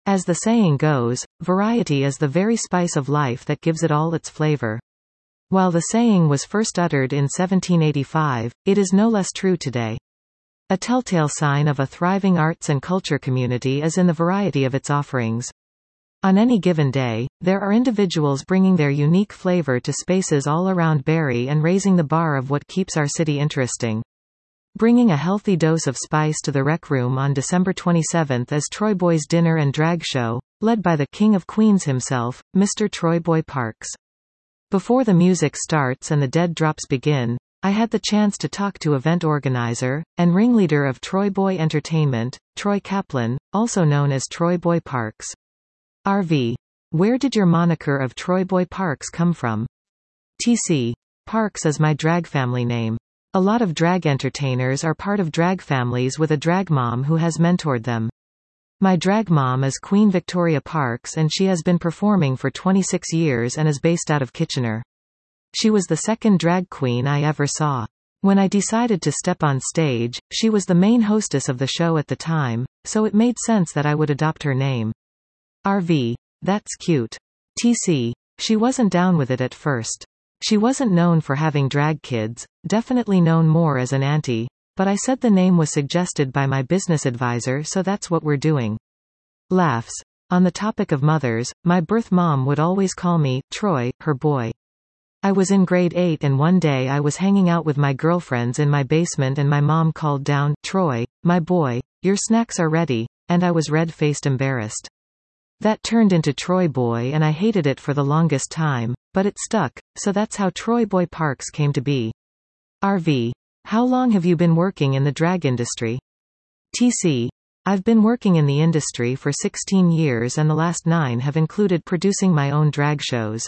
As the saying goes, variety is the very spice of life that gives it all its flavor. While the saying was first uttered in 1785, it is no less true today. A telltale sign of a thriving arts and culture community is in the variety of its offerings. On any given day, there are individuals bringing their unique flavor to spaces all around Barrie and raising the bar of what keeps our city interesting. Bringing a healthy dose of spice to the Rec Room on December 27 is Troy Boy's Dinner and Drag Show, led by the King of Queens himself, Mr. Troy Boy Parks. Before the music starts and the dead drops begin, I had the chance to talk to event organizer and ringleader of Troy Boy Entertainment, Troy Kaplan, also known as Troy Boy Parks. RV. Where did your moniker of Troy Boy Parks come from? TC. Parks is my drag family name. A lot of drag entertainers are part of drag families with a drag mom who has mentored them. My drag mom is Queen Victoria Parks and she has been performing for 26 years and is based out of Kitchener. She was the second drag queen I ever saw. When I decided to step on stage, she was the main hostess of the show at the time, so it made sense that I would adopt her name. RV. That's cute. TC. She wasn't down with it at first. She wasn't known for having drag kids, definitely known more as an auntie, but I said the name was suggested by my business advisor, so that's what we're doing. Laughs. On the topic of mothers, my birth mom would always call me Troy, her boy. I was in grade 8 and one day I was hanging out with my girlfriends in my basement and my mom called down, Troy, my boy, your snacks are ready, and I was red-faced embarrassed. That turned into Troy Boy and I hated it for the longest time, but it stuck, so that's how Troy Boy Parks came to be. RV. How long have you been working in the drag industry? TC. I've been working in the industry for 16 years and the last 9 have included producing my own drag shows.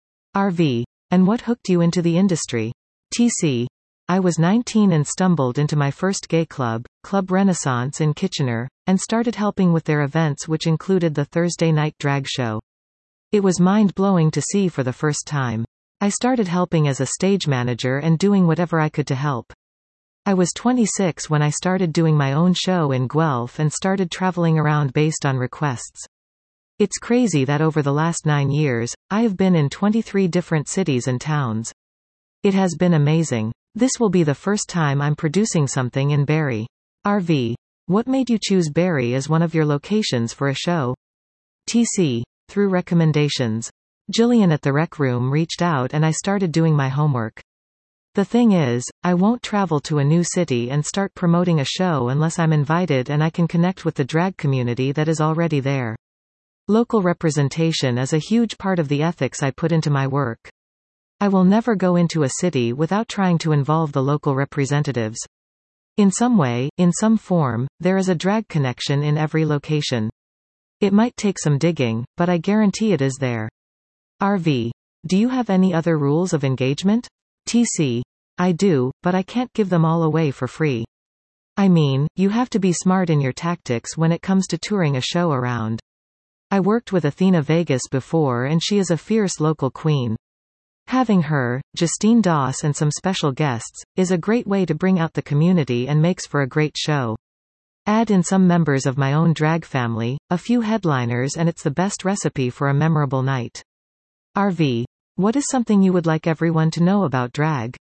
RV. And what hooked you into the industry? TC. I was 19 and stumbled into my first gay club, Club Renaissance in Kitchener, and started helping with their events which included the Thursday night drag show. It was mind-blowing to see for the first time. I started helping as a stage manager and doing whatever I could to help. I was 26 when I started doing my own show in Guelph and started traveling around based on requests. It's crazy that over the last 9 years, I have been in 23 different cities and towns. It has been amazing. This will be the first time I'm producing something in Barrie. RV. What made you choose Barrie as one of your locations for a show? TC. Through recommendations. Jillian at the Rec Room reached out and I started doing my homework. The thing is, I won't travel to a new city and start promoting a show unless I'm invited and I can connect with the drag community that is already there. Local representation is a huge part of the ethics I put into my work. I will never go into a city without trying to involve the local representatives. In some way, in some form, there is a drag connection in every location. It might take some digging, but I guarantee it is there. RV. Do you have any other rules of engagement? TC. I do, but I can't give them all away for free. I mean, you have to be smart in your tactics when it comes to touring a show around. I worked with Athena Vegas before and she is a fierce local queen. Having her, Justine Doss and some special guests, is a great way to bring out the community and makes for a great show. Add in some members of my own drag family, a few headliners and it's the best recipe for a memorable night. RV. What is something you would like everyone to know about drag?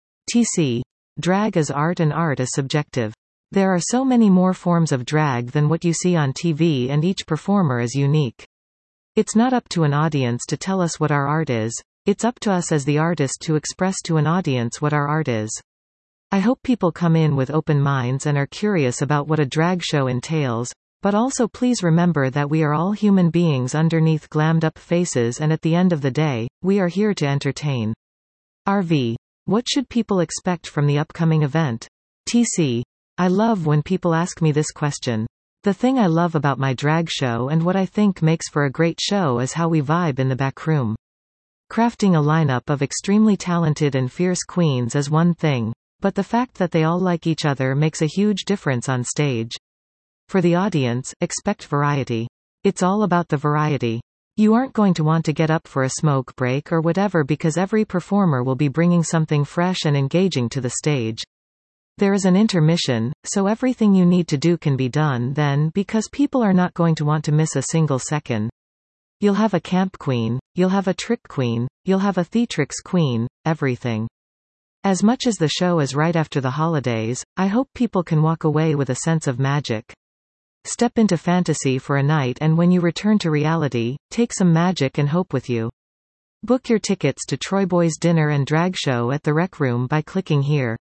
TC. Drag is art and art is subjective. There are so many more forms of drag than what you see on TV and each performer is unique. It's not up to an audience to tell us what our art is. It's up to us as the artist to express to an audience what our art is. I hope people come in with open minds and are curious about what a drag show entails, but also please remember that we are all human beings underneath glammed up faces and at the end of the day, we are here to entertain. RV. What should people expect from the upcoming event? TC. I love when people ask me this question. The thing I love about my drag show and what I think makes for a great show is how we vibe in the back room. Crafting a lineup of extremely talented and fierce queens is one thing, but the fact that they all like each other makes a huge difference on stage. For the audience, expect variety. It's all about the variety. You aren't going to want to get up for a smoke break or whatever because every performer will be bringing something fresh and engaging to the stage. There is an intermission, so everything you need to do can be done then because people are not going to want to miss a single second. You'll have a camp queen, you'll have a trick queen, you'll have a theatrics queen, everything. As much as the show is right after the holidays, I hope people can walk away with a sense of magic. Step into fantasy for a night and when you return to reality, take some magic and hope with you. Book your tickets to Troy Boys Dinner and Drag Show at the Rec Room by clicking here.